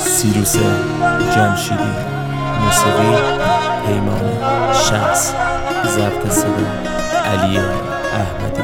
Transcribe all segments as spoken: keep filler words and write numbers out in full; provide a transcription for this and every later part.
سیروس جمشیدی، موسیقی پیمان شخص، ضبط صدا علی احمدی.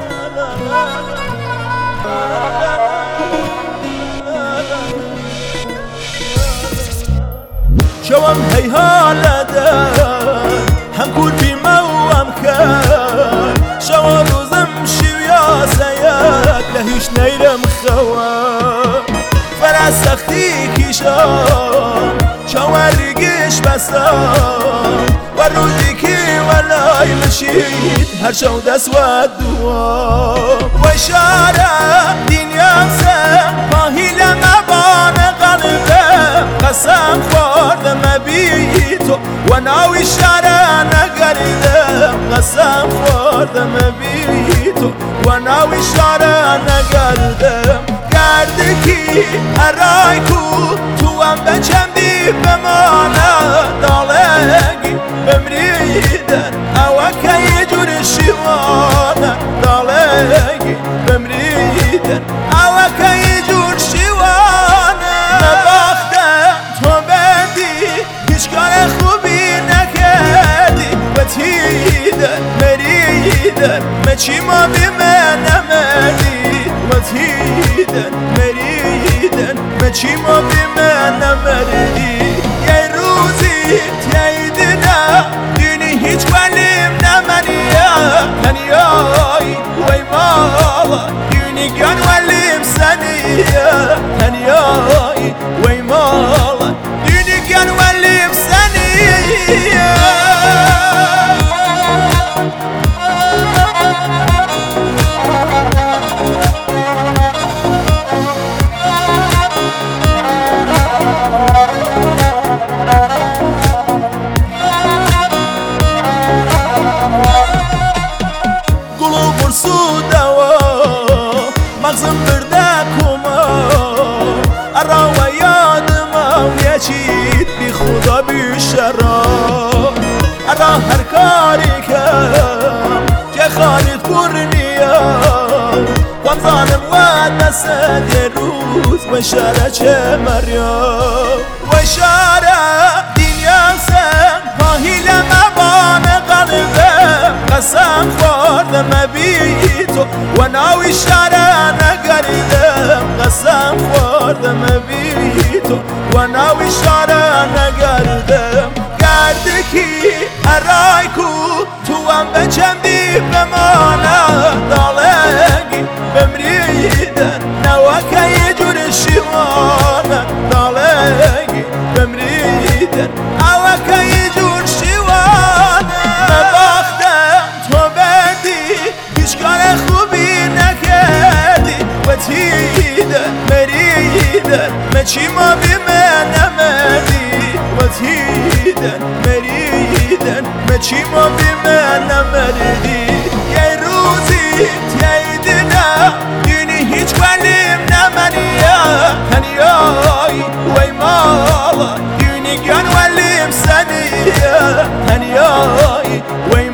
شوام هی حالده هم کول بیمه و هم کن شوا روزم شویا سید لهیش نیرم خواه فرا سختی کشام چاورگیش بسام و روزی که ولای مشید هر شو دست و دوا و شاره دینیم سم پاهیل مبان قلبم قسم خوردم بی تو و ناوی شاره نگردم قسم خوردم بی تو و ناوی شاره نگردم گرده کی ارای کو تو هم بچم دی بمانه دالگی بمریدن اوه که یه جور شیوانه دالگی بمریدن اوه که یه جور شیوانه نباختم تو بدی هیچ کار خوبی نکردی و تیدن مریدن مچی ما بیمه نمردی و تیدن مریدن مچی ما بیمه نمردی یه روزی تیدنه دینی هیچ ولیم نمنیه تنیایی وی مالا دینی گن ولیم سنیه تنیایی وی مالا دینی گن ولیم سنیه مغزم برده کما ارا و یادم و یچید بی خدا بی شرا ارا هر کاری کم که خالد برنیا کم زانم و دست یه روز و شره چه مریا و شره دینیم سم پاهیل مبان قلبم قسم خوردم بی تو و ناوی شره نگردم قسم خوردم بی تو و ناوی شره نگردم گرده کی ارای کو تو هم بچم دی بمانه دالگی بمریدن نوه که یه جور شیوانه دالگی بمریدن اوه که یه جور شیوانه نباختم تو بدی هیچ کار خوبی نکردی و تیدن مریدن مچی ما بیمه نمردی و تیدن مریدن مچی ما بیمه نمردی یه روزی تیدنه دینی هیچ ولیم نمنیه تنیایی وی مالا دینی گن ولیم سنیه تنیایی وی